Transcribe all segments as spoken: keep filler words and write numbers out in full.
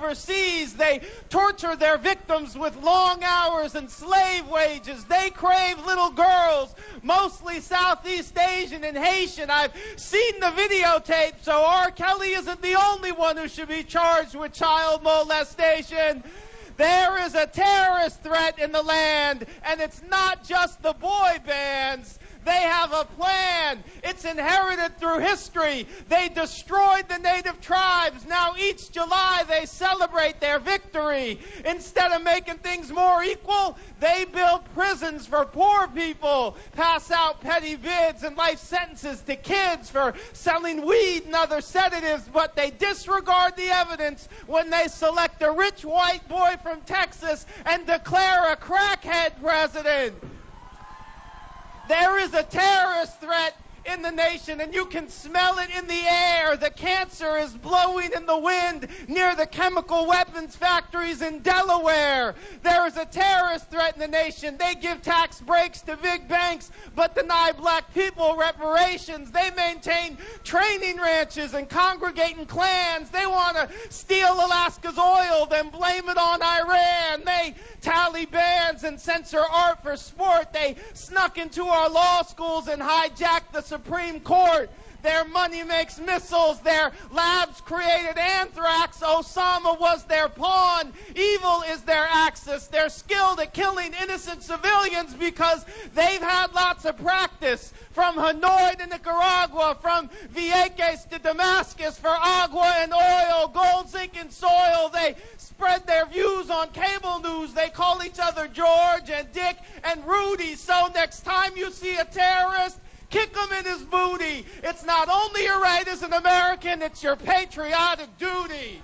overseas. They torture their victims with long hours and slave wages. They crave little girls, mostly Southeast Asian and Haitian. I've seen the videotape, so R. Kelly isn't the only one who should be charged with child molestation. There is a terrorist threat in the land, and it's not just the boy bands. They have a plan. It's inherited through history. They destroyed the native tribes. Now each July they celebrate their victory. Instead of making things more equal, they build prisons for poor people, pass out petty bids and life sentences to kids for selling weed and other sedatives, but they disregard the evidence when they select a rich white boy from Texas and declare a crackhead president. There is a terrorist threat in the nation, and you can smell it in the air. The cancer is blowing in the wind near the chemical weapons factories in Delaware. There is a terrorist threat in the nation. They give tax breaks to big banks, but deny black people reparations. They maintain training ranches and congregating clans. They want to steal Alaska's oil, then blame it on Iran. They tally bans and censor art for sport. They snuck into our law schools and hijacked the Supreme Court. Their money makes missiles. Their labs created anthrax. Osama was their pawn. Evil is their axis. They're skilled at killing innocent civilians because they've had lots of practice. From Hanoi to Nicaragua, from Vieques to Damascus, for agua and oil, gold, zinc, and soil. They spread their views on cable news. They call each other George and Dick and Rudy. So next time you see a terrorist, kick him in his booty. It's not only your right as an American, it's your patriotic duty.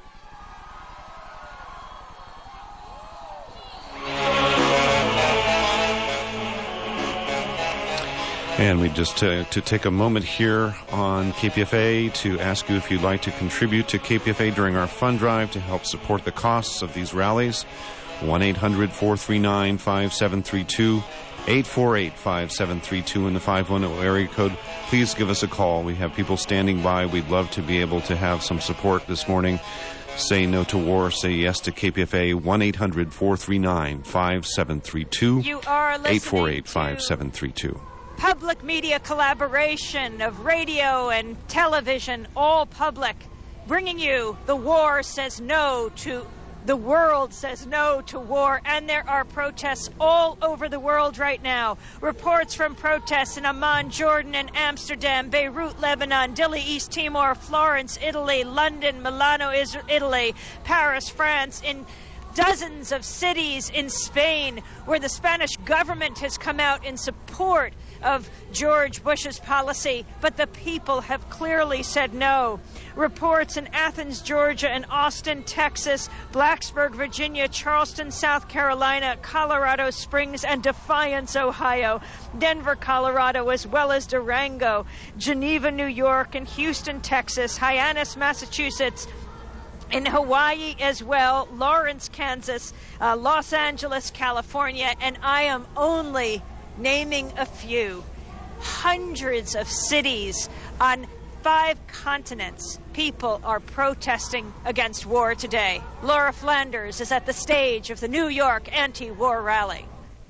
And we just uh, to take a moment here on K P F A to ask you if you'd like to contribute to K P F A during our fund drive to help support the costs of these rallies. one eight hundred four three nine five seven three two, eight four eight five seven three two in the five one zero area code. Please give us a call. We have people standing by. We'd love to be able to have some support this morning. Say no to war. Say yes to K P F A. one eight hundred four three nine five seven three two, You are listening eight four eight five seven three two. Public media collaboration of radio and television, all public, bringing you The War Says No to The world says no to war, and there are protests all over the world right now. Reports from protests in Amman, Jordan, and Amsterdam, Beirut, Lebanon, Dili, East Timor, Florence, Italy, London, Milano, Italy, Paris, France, in dozens of cities in Spain, where the Spanish government has come out in support of George Bush's policy, but the people have clearly said no. Reports in Athens, Georgia, and Austin, Texas, Blacksburg, Virginia, Charleston, South Carolina, Colorado Springs, and Defiance, Ohio, Denver, Colorado, as well as Durango, Geneva, New York, and Houston, Texas, Hyannis, Massachusetts, in Hawaii as well, Lawrence, Kansas, uh, Los Angeles, California, and I am only naming a few. Hundreds of cities on five continents, people are protesting against war today. Laura Flanders is at the stage of the New York anti-war rally.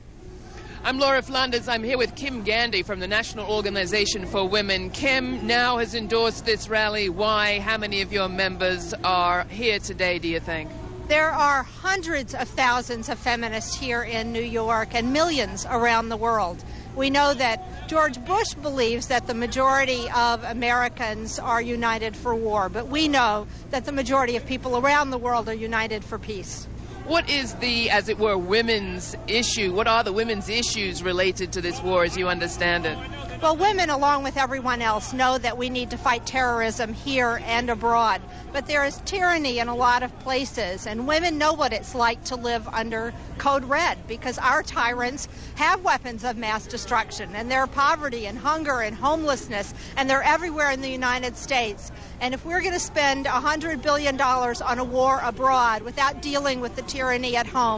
I'm Laura Flanders. I'm here with Kim Gandy from the National Organization for Women. Kim now has endorsed this rally. Why? How many of your members are here today, do you think? There are hundreds of thousands of feminists here in New York and millions around the world. We know that George Bush believes that the majority of Americans are united for war, but we know that the majority of people around the world are united for peace. What is the, as it were, women's issue? What are the women's issues related to this war as you understand it? Well, women, along with everyone else, know that we need to fight terrorism here and abroad. But there is tyranny in a lot of places, and women know what it's like to live under Code Red, because our tyrants have weapons of mass destruction, and there are poverty and hunger and homelessness, and they're everywhere in the United States. And if we're going to spend one hundred billion dollars on a war abroad without dealing with the tyranny at home,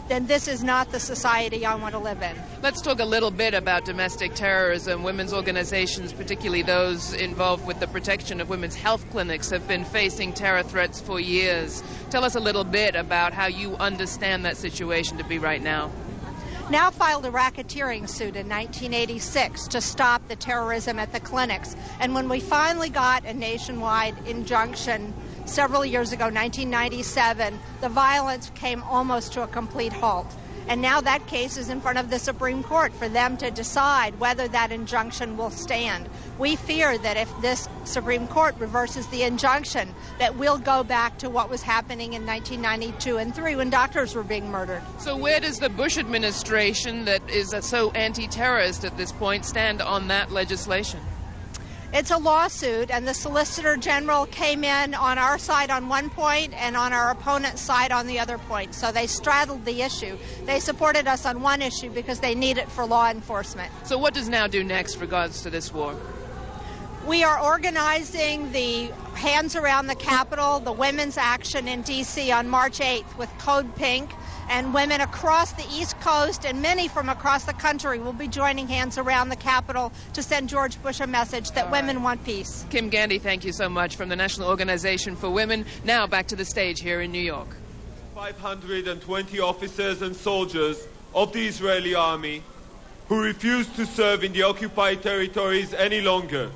then this is not the society I want to live in. Let's talk a little bit about domestic terrorism. Women's organizations, particularly those involved with the protection of women's health clinics, have been facing terror threats for years. Tell us a little bit about how you understand that situation to be right now. Now filed a racketeering suit in nineteen eighty-six to stop the terrorism at the clinics. And when we finally got a nationwide injunction several years ago, nineteen ninety-seven, the violence came almost to a complete halt. And now that case is in front of the Supreme Court for them to decide whether that injunction will stand. We fear that if this Supreme Court reverses the injunction, that we'll go back to what was happening in nineteen ninety-two and three when doctors were being murdered. So where does the Bush administration, that is so anti-terrorist at this point, stand on that legislation? It's a lawsuit, and the Solicitor General came in on our side on one point and on our opponent's side on the other point. So they straddled the issue. They supported us on one issue because they need it for law enforcement. So what does now do next regards to this war? We are organizing the Hands Around the Capitol, the women's action in D C on March eighth with Code Pink. And women across the East Coast and many from across the country will be joining Hands Around the Capitol to send George Bush a message that women want peace. Kim Gandy, thank you so much, from the National Organization for Women. Now back to the stage here in New York. five hundred twenty officers and soldiers of the Israeli army who refuse to serve in the occupied territories any longer.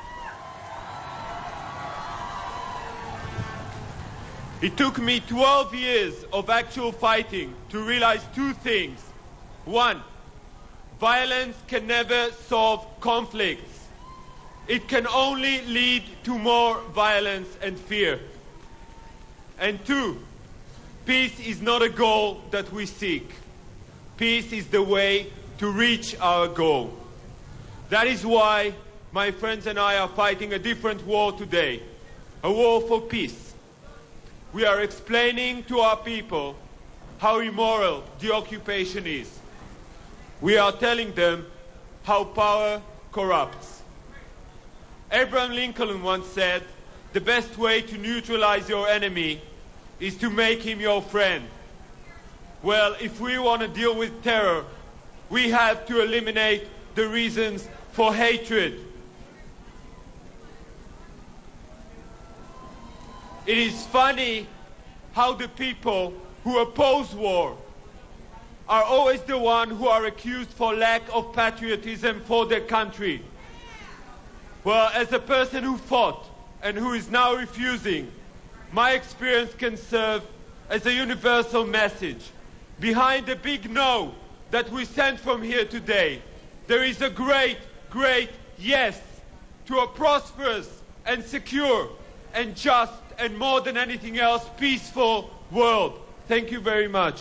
It took me twelve years of actual fighting to realize two things. One, violence can never solve conflicts. It can only lead to more violence and fear. And two, peace is not a goal that we seek. Peace is the way to reach our goal. That is why my friends and I are fighting a different war today, a war for peace. We are explaining to our people how immoral the occupation is. We are telling them how power corrupts. Abraham Lincoln once said, the best way to neutralize your enemy is to make him your friend. Well, if we want to deal with terror, we have to eliminate the reasons for hatred. It is funny how the people who oppose war are always the ones who are accused for lack of patriotism for their country. Well, as a person who fought and who is now refusing, my experience can serve as a universal message. Behind the big no that we sent from here today, there is a great, great yes to a prosperous and secure and just and more than anything else, peaceful world. Thank you very much.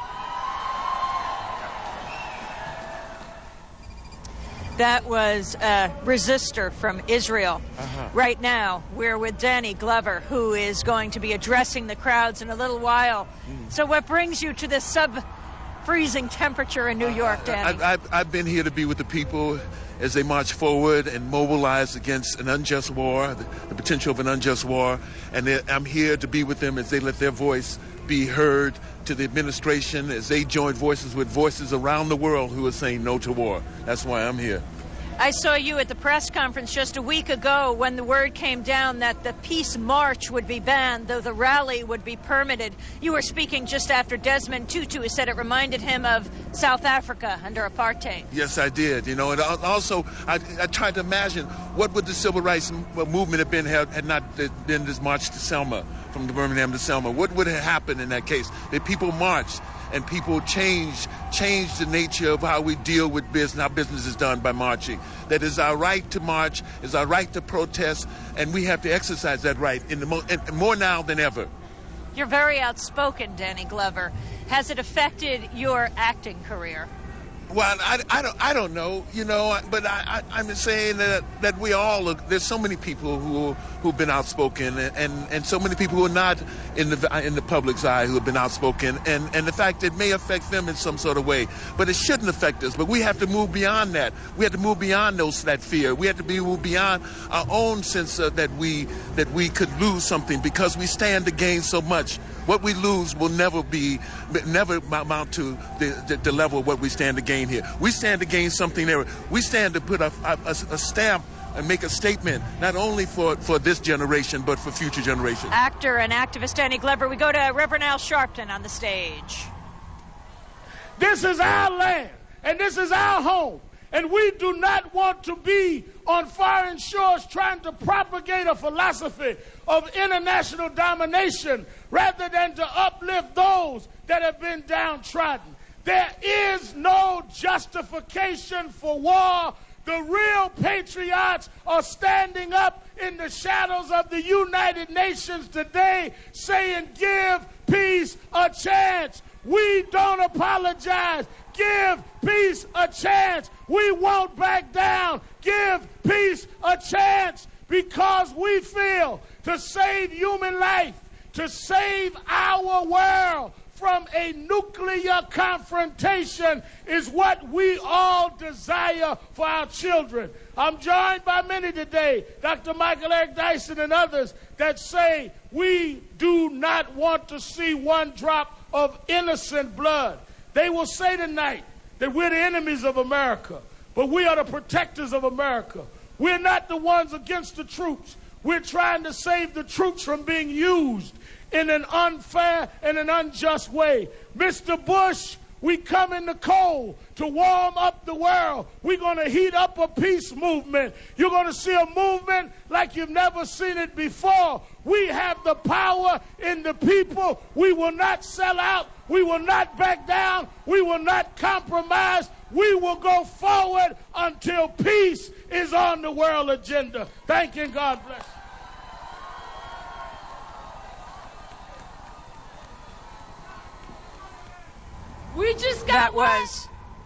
That was a resistor from Israel. Uh-huh. Right now, we're with Danny Glover, who is going to be addressing the crowds in a little while. Mm. So what brings you to this sub-freezing temperature in New York, Danny? I, I've, I've been here to be with the people as they march forward and mobilize against an unjust war, the, the potential of an unjust war. And I'm here to be with them as they let their voice be heard to the administration, as they join voices with voices around the world who are saying no to war. That's why I'm here. I saw you at the press conference just a week ago when the word came down that the peace march would be banned, though the rally would be permitted. You were speaking just after Desmond Tutu said it reminded him of South Africa under apartheid. Yes, I did. You know, and also I, I tried to imagine what would the civil rights movement have been had, had not been this march to Selma, from the Birmingham to Selma. What would have happened in that case? That people marched and people change change the nature of how we deal with business, how business is done by marching. That is our right to march, is our right to protest, and we have to exercise that right in the mo- and more now than ever. You're very outspoken, Danny Glover. Has it affected your acting career? Well, I, I don't I don't know, you know, but I, I I'm saying that that we all look. There's so many people who who've been outspoken, and, and, and so many people who are not in the in the public's eye who have been outspoken, and, and the fact it may affect them in some sort of way, but it shouldn't affect us. But we have to move beyond that. We have to move beyond those that fear. We have to be move beyond our own sense of that we that we could lose something because we stand to gain so much. What we lose will never be, never amount to the, the, the level of what we stand to gain here. We stand to gain something there. We stand to put a, a, a stamp and make a statement, not only for, for this generation, but for future generations. Actor and activist Danny Glover. We go to Reverend Al Sharpton on the stage. This is our land, and this is our home. And we do not want to be on foreign shores trying to propagate a philosophy of international domination rather than to uplift those that have been downtrodden. There is no justification for war. The real patriots are standing up in the shadows of the United Nations today saying, give peace a chance. We don't apologize. Give peace a chance. We won't back down. Give peace a chance because we feel to save human life, to save our world from a nuclear confrontation is what we all desire for our children. I'm joined by many today, Doctor Michael Eric Dyson and others, that say we do not want to see one drop of innocent blood. They will say tonight that we're the enemies of America, but we are the protectors of America. We're not the ones against the troops. We're trying to save the troops from being used in an unfair and an unjust way. Mister Bush, we come in the cold to warm up the world. We're going to heat up a peace movement. You're going to see a movement like you've never seen it before. We have the power in the people. We will not sell out. We will not back down. We will not compromise. We will go forward until peace is on the world agenda. Thank you and God bless you. We just got That was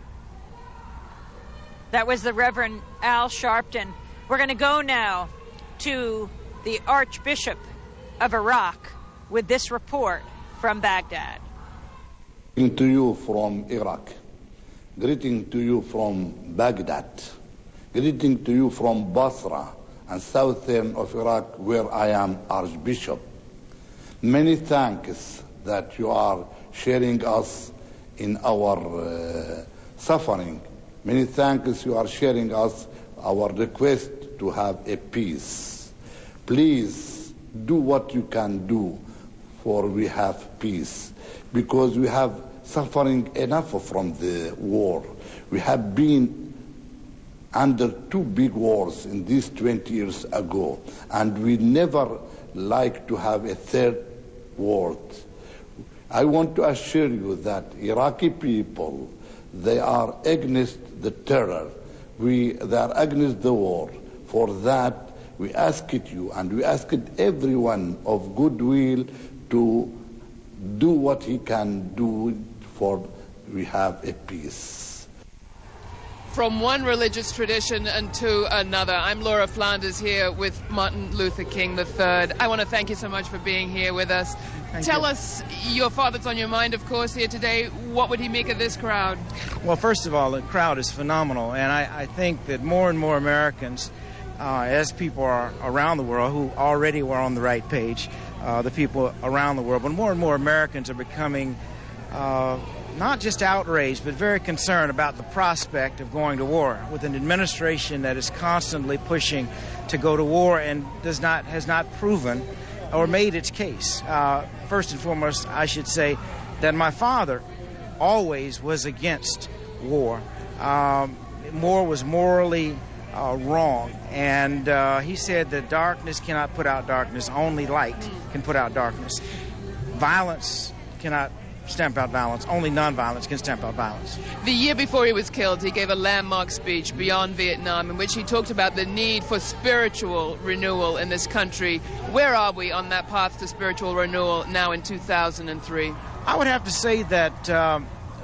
that was the Reverend Al Sharpton. We're going to go now to the Archbishop of Iraq with this report from Baghdad. Greeting to you from Iraq. Greeting to you from Baghdad. Greeting to you from Basra and southern of Iraq, where I am Archbishop. Many thanks that you are sharing us in our uh, suffering. Many thanks you are sharing us our request to have a peace. Please do what you can do for we have peace, because we have suffering enough from the war. We have been under two big wars in these twenty years ago, and we never like to have a third war. I want to assure you that Iraqi people, they are against the terror. We, they are against the war. For that, we asked you, and we asked everyone of goodwill to do what he can do for we have a peace. From one religious tradition and to another. I'm Laura Flanders here with Martin Luther King the third. I want to thank you so much for being here with us. Thank Tell you. us, your father's on your mind, of course, here today. What would he make of this crowd? Well, first of all, the crowd is phenomenal, and I, I think that more and more Americans, uh, as people are around the world who already were on the right page, uh, the people around the world, but more and more Americans are becoming uh, not just outraged, but very concerned about the prospect of going to war with an administration that is constantly pushing to go to war and does not has not proven or made its case. Uh, first and foremost, I should say that my father always was against war. Um, war was morally uh, wrong, and uh, he said that darkness cannot put out darkness, only light can put out darkness. Violence cannot stamp out violence. Only nonviolence can stamp out violence. The year before he was killed, he gave a landmark speech, Beyond Vietnam, in which he talked about the need for spiritual renewal in this country. Where are we on that path to spiritual renewal now in two thousand three? I would have to say that um,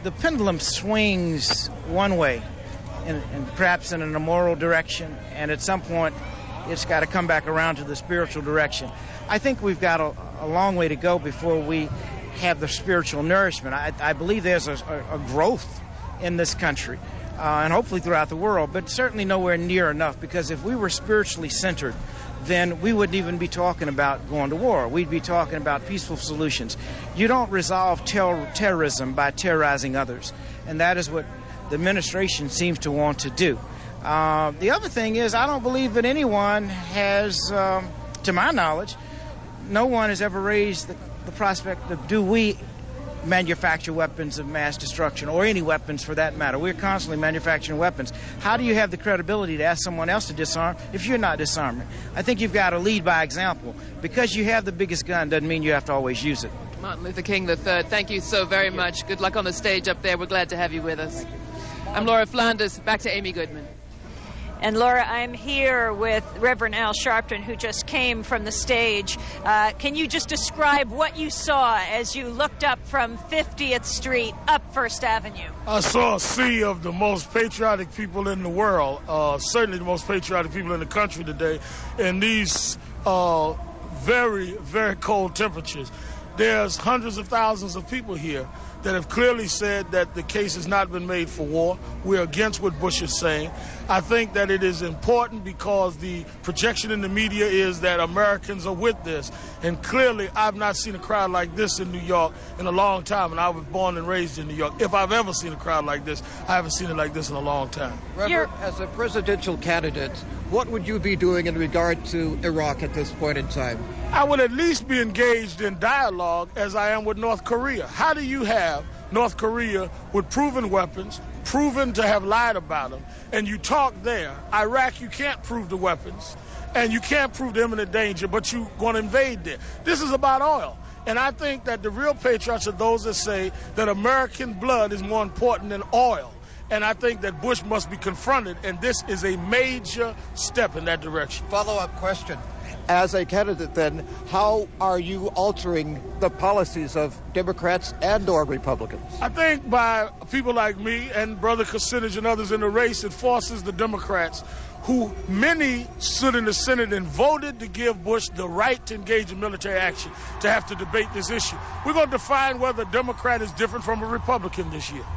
the pendulum swings one way, and, and perhaps in an immoral direction, and at some point it's got to come back around to the spiritual direction. I think we've got a, a long way to go before we have the spiritual nourishment. I, I believe there's a, a, a growth in this country, uh, and hopefully throughout the world, but certainly nowhere near enough, because if we were spiritually centered, then we wouldn't even be talking about going to war. We'd be talking about peaceful solutions. You don't resolve ter- terrorism by terrorizing others, and that is what the administration seems to want to do. Uh, the other thing is, I don't believe that anyone has, um, to my knowledge, no one has ever raised the, the prospect of, do we manufacture weapons of mass destruction, or any weapons for that matter? We're constantly manufacturing weapons. How do you have the credibility to ask someone else to disarm if you're not disarming? I think you've got to lead by example. Because you have the biggest gun doesn't mean you have to always use it. Martin Luther King the third, thank you so very much. Good luck on the stage up there. We're glad to have you with us. I'm Laura Flanders. Back to Amy Goodman. And Laura, I'm here with Reverend Al Sharpton, who just came from the stage. Uh, can you just describe what you saw as you looked up from fiftieth Street up First Avenue? I saw a sea of the most patriotic people in the world, uh, certainly the most patriotic people in the country today, in these uh, very, very cold temperatures. There's hundreds of thousands of people here that have clearly said that the case has not been made for war. We're against what Bush is saying. I think that it is important because the projection in the media is that Americans are with this. And clearly, I've not seen a crowd like this in New York in a long time, and I was born and raised in New York. If I've ever seen a crowd like this, I haven't seen it like this in a long time. Reverend, as a presidential candidate, what would you be doing in regard to Iraq at this point in time? I would at least be engaged in dialogue as I am with North Korea. How do you have North Korea with proven weapons, proven to have lied about them, and you talk there? Iraq, you can't prove the weapons, and you can't prove the imminent danger, but you're going to invade there. This is about oil. And I think that the real patriots are those that say that American blood is more important than oil. And I think that Bush must be confronted, and this is a major step in that direction. Follow-up question. As a candidate, then, how are you altering the policies of Democrats and or Republicans? I think by people like me and Brother Kucinich and others in the race, it forces the Democrats, who many stood in the Senate and voted to give Bush the right to engage in military action, to have to debate this issue. We're going to define whether a Democrat is different from a Republican this year.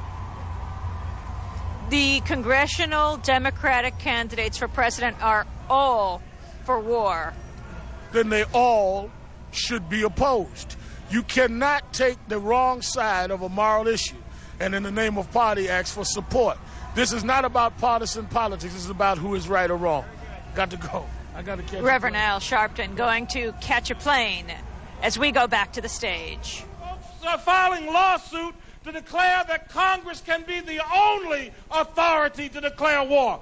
The congressional Democratic candidates for president are all for war. Then they all should be opposed. You cannot take the wrong side of a moral issue and in the name of party ask for support. This is not about partisan politics. This is about who is right or wrong. Got to go. I got to catch Reverend Al Sharpton going to catch a plane as we go back to the stage. Folks are filing lawsuit to declare that Congress can be the only authority to declare war.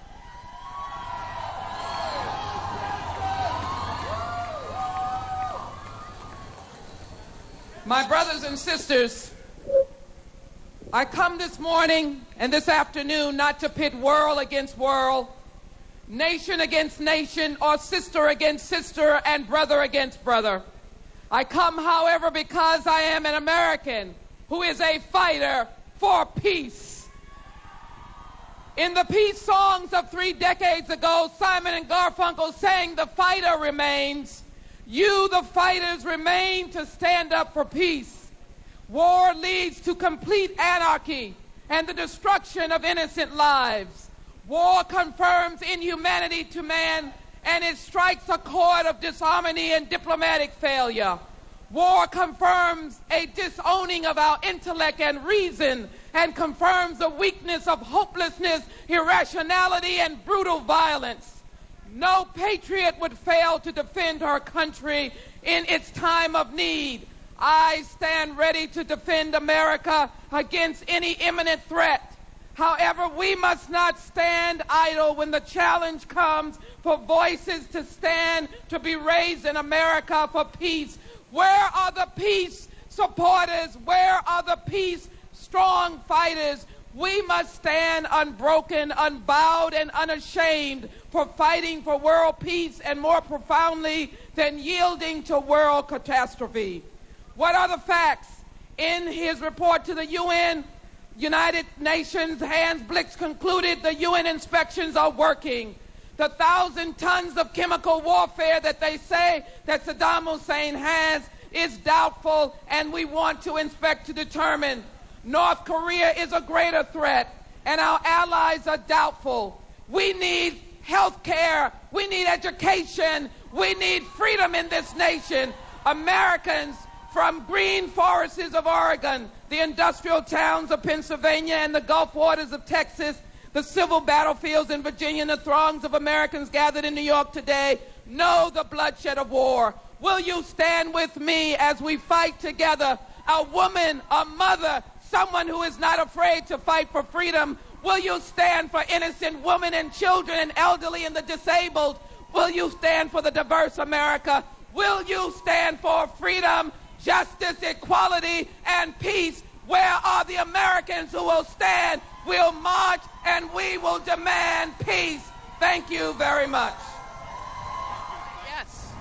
My brothers and sisters, I come this morning and this afternoon not to pit world against world, nation against nation, or sister against sister and brother against brother. I come, however, because I am an American who is a fighter for peace. In the peace songs of three decades ago, Simon and Garfunkel sang, "The fighter remains." You, the fighters, remain to stand up for peace. War leads to complete anarchy and the destruction of innocent lives. War confirms inhumanity to man, and it strikes a chord of disharmony and diplomatic failure. War confirms a disowning of our intellect and reason, and confirms the weakness of hopelessness, irrationality, and brutal violence. No patriot would fail to defend her country in its time of need. I stand ready to defend America against any imminent threat. However, we must not stand idle when the challenge comes for voices to stand to be raised in America for peace. Where are the peace supporters? Where are the peace strong fighters? We must stand unbroken, unbowed, and unashamed for fighting for world peace, and more profoundly than yielding to world catastrophe. What are the facts? In his report to the U N, United Nations Hans Blix concluded the U N inspections are working. The thousand tons of chemical warfare that they say that Saddam Hussein has is doubtful, and we want to inspect to determine. North Korea is a greater threat, and our allies are doubtful. We need health care. We need education. We need freedom in this nation. Americans from green forests of Oregon, the industrial towns of Pennsylvania, and the Gulf waters of Texas, the civil battlefields in Virginia, and the throngs of Americans gathered in New York today know the bloodshed of war. Will you stand with me as we fight together? A woman, a mother, someone who is not afraid to fight for freedom. Will you stand for innocent women and children and elderly and the disabled? Will you stand for the diverse America? Will you stand for freedom, justice, equality, and peace? Where are the Americans who will stand? We'll march and we will demand peace. Thank you very much. Yes.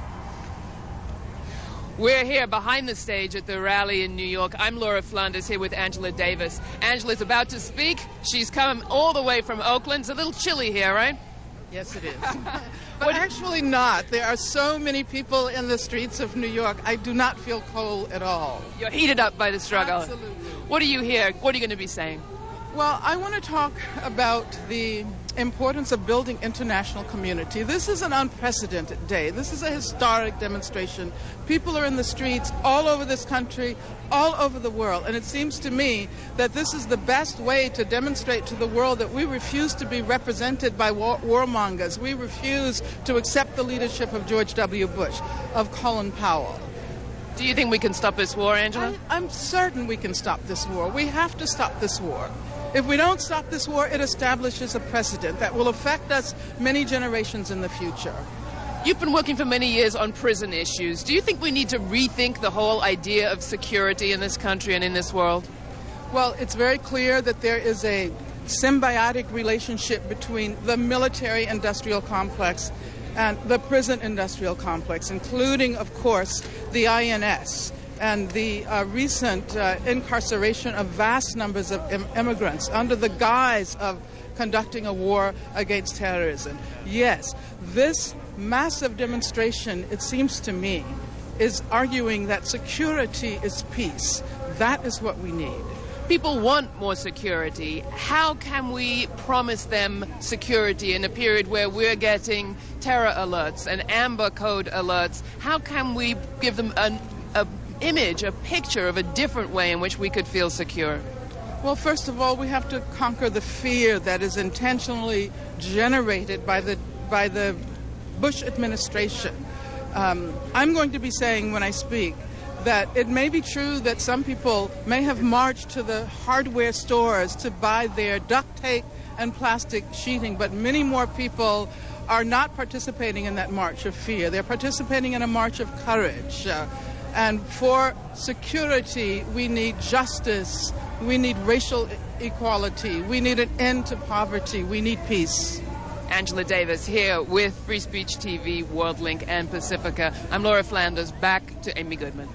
We're here behind the stage at the rally in New York. I'm Laura Flanders here with Angela Davis. Angela's about to speak. She's come all the way from Oakland. It's a little chilly here, right? Yes, it is. But actually not. There are so many people in the streets of New York. I do not feel cold at all. You're heated up by the struggle. Absolutely. What are you here? What are you going to be saying? Well, I want to talk about the importance of building international community. This is an unprecedented day. This is a historic demonstration. People are in the streets all over this country, all over the world, and it seems to me that this is the best way to demonstrate to the world that we refuse to be represented by war- warmongers. We refuse to accept the leadership of George W. Bush, of Colin Powell. Do you think we can stop this war, Angela? I, I'm certain we can stop this war. We have to stop this war. If we don't stop this war, it establishes a precedent that will affect us many generations in the future. You've been working for many years on prison issues. Do you think we need to rethink the whole idea of security in this country and in this world? Well, it's very clear that there is a symbiotic relationship between the military-industrial complex and the prison-industrial complex, including, of course, the I N S. And the uh, recent uh, incarceration of vast numbers of im- immigrants under the guise of conducting a war against terrorism. Yes, this massive demonstration, it seems to me, is arguing that security is peace. That is what we need. People want more security. How can we promise them security in a period where we're getting terror alerts and Amber Code alerts? How can we give them an, a image, a picture of a different way in which we could feel secure? Well, first of all, we have to conquer the fear that is intentionally generated by the by the Bush administration. Um, I'm going to be saying when I speak that it may be true that some people may have marched to the hardware stores to buy their duct tape and plastic sheeting, but many more people are not participating in that march of fear. They're participating in a march of courage. Uh, And for security, we need justice, we need racial equality, we need an end to poverty, we need peace. Angela Davis here with Free Speech T V, WorldLink, and Pacifica. I'm Laura Flanders, back to Amy Goodman.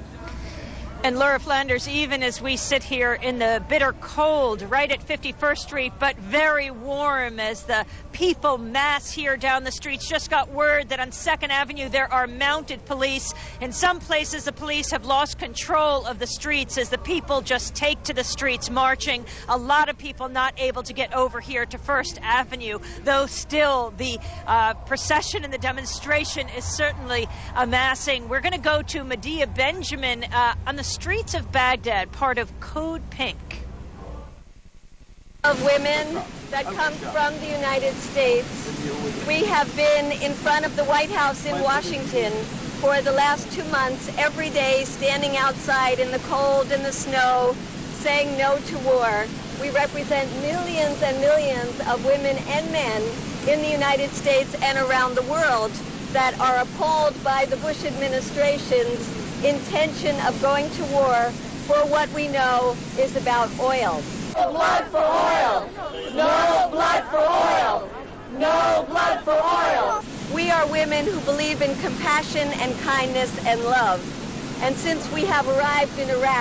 And Laura Flanders, even as we sit here in the bitter cold right at fifty-first Street, but very warm as the people mass here down the streets, just got word that on second Avenue there are mounted police. In some places, the police have lost control of the streets as the people just take to the streets marching. A lot of people not able to get over here to First Avenue, though still the uh, procession and the demonstration is certainly amassing. We're going to go to Medea Benjamin uh, on the streets of Baghdad, part of Code Pink. Of women that comes from the United States. We have been in front of the White House in Washington for the last two months, every day, standing outside in the cold and the snow, saying no to war. We represent millions and millions of women and men in the United States and around the world that are appalled by the Bush administration's intention of going to war for what we know is about oil. No blood for oil! No blood for oil! No blood for oil! We are women who believe in compassion and kindness and love. And since we have arrived in Iraq,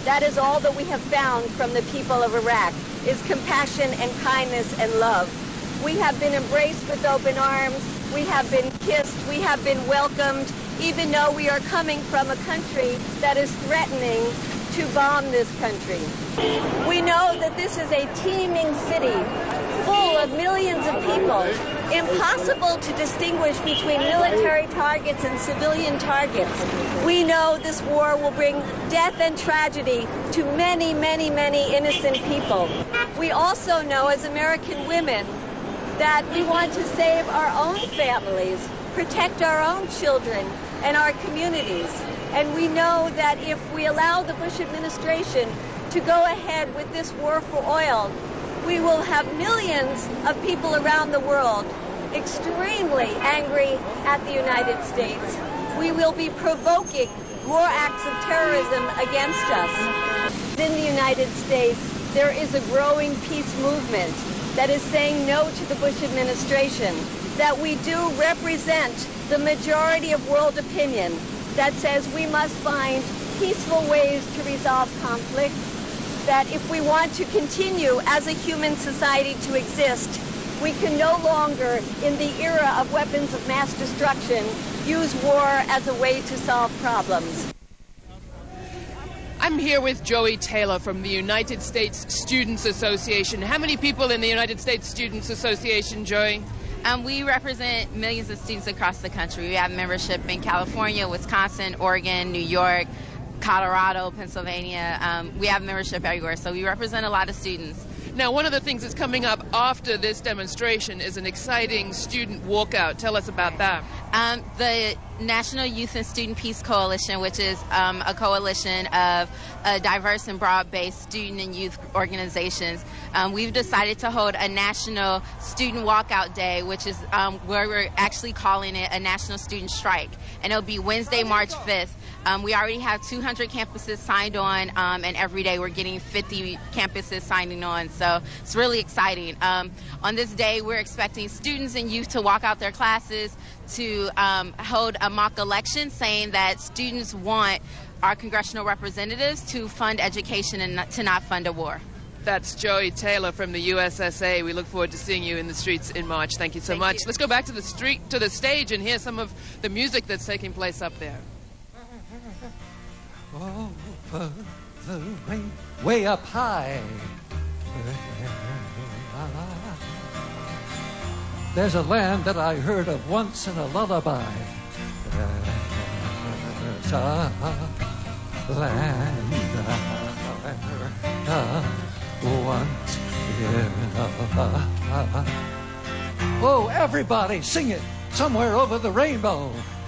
That is all that we have found from the people of Iraq, is compassion and kindness and love. We have been embraced with open arms. We have been kissed. We have been welcomed, even though we are coming from a country that is threatening to bomb this country. We know that this is a teeming city full of millions of people. Impossible to distinguish between military targets and civilian targets. We know this war will bring death and tragedy to many, many, many innocent people. We also know as American women that we want to save our own families, protect our own children and our communities. And we know that if we allow the Bush administration to go ahead with this war for oil, we will have millions of people around the world extremely angry at the United States. We will be provoking more acts of terrorism against us. In the United States, there is a growing peace movement that is saying no to the Bush administration, that we do represent the majority of world opinion that says we must find peaceful ways to resolve conflicts, that if we want to continue as a human society to exist, we can no longer, in the era of weapons of mass destruction, use war as a way to solve problems. I'm here with Joey Taylor from the United States Students Association. How many people in the United States Students Association, Joey? Um, we represent millions of students across the country. We have membership in California, Wisconsin, Oregon, New York, Colorado, Pennsylvania. Um, we have membership everywhere, so we represent a lot of students. Now, one of the things that's coming up after this demonstration is an exciting student walkout. Tell us about that. Um, the National Youth and Student Peace Coalition, which is um, a coalition of uh, diverse and broad-based student and youth organizations, um, we've decided to hold a National Student Walkout Day, which is um, where we're actually calling it a National Student Strike. And it'll be Wednesday, March fifth. Um, we already have two hundred campuses signed on, um, and every day we're getting fifty campuses signing on. So it's really exciting. Um, on this day, we're expecting students and youth to walk out their classes, to um, hold a mock election saying that students want our congressional representatives to fund education and not, to not fund a war. That's Joey Taylor from the U S S A. We look forward to seeing you in the streets in March. Thank you so Thank much. you. Let's go back to the street, to the stage, and hear some of the music that's taking place up there. Over the rain, way up high. There's a land that I heard of once in a lullaby. There's a land I heard of once in a... Oh, everybody, sing it. Somewhere over the rainbow.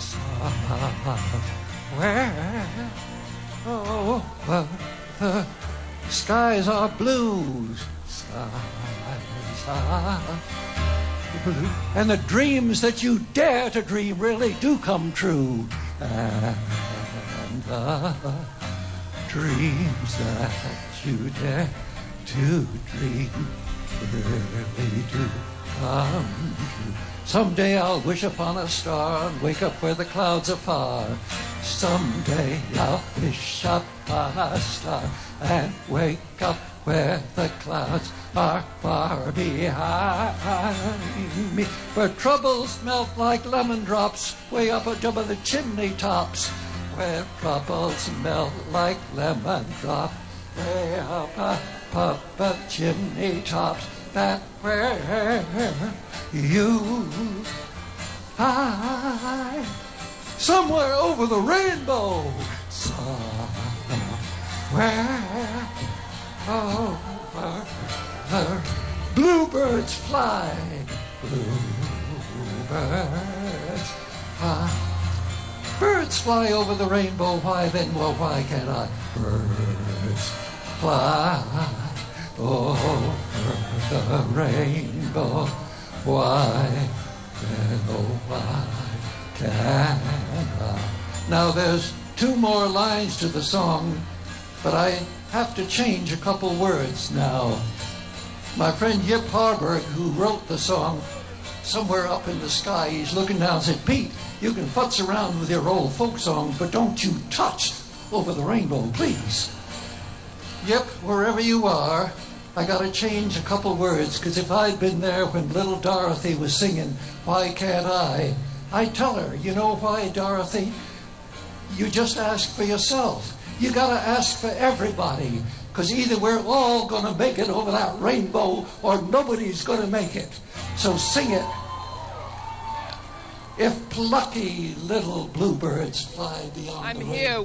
Somewhere... Oh, uh, the skies are blue, skies are blue, and the dreams that you dare to dream really do come true, and the dreams that you dare to dream really do come true. Someday I'll wish upon a star and wake up where the clouds are far. Someday I'll wish upon a star and wake up where the clouds are far behind me. Where troubles melt like lemon drops way up above the chimney tops. Where troubles melt like lemon drops way up above the chimney tops. That where you I somewhere over the rainbow, somewhere over the bluebirds fly, bluebirds fly. Birds fly over the rainbow, why then, well, why can't I? Birds fly over the rainbow, why then, oh, why can't I? Now there's two more lines to the song, but I have to change a couple words now. My friend Yip Harburg, who wrote the song, somewhere up in the sky, he's looking down and said, Pete, you can futz around with your old folk songs, but don't you touch Over the Rainbow, please. Yep, wherever you are, I gotta change a couple words, because if I'd been there when little Dorothy was singing, Why Can't I? I'd tell her, you know why, Dorothy? You just ask for yourself. You gotta ask for everybody, because either we're all gonna make it over that rainbow or nobody's gonna make it. So sing it. If plucky little bluebirds fly beyond I'm the here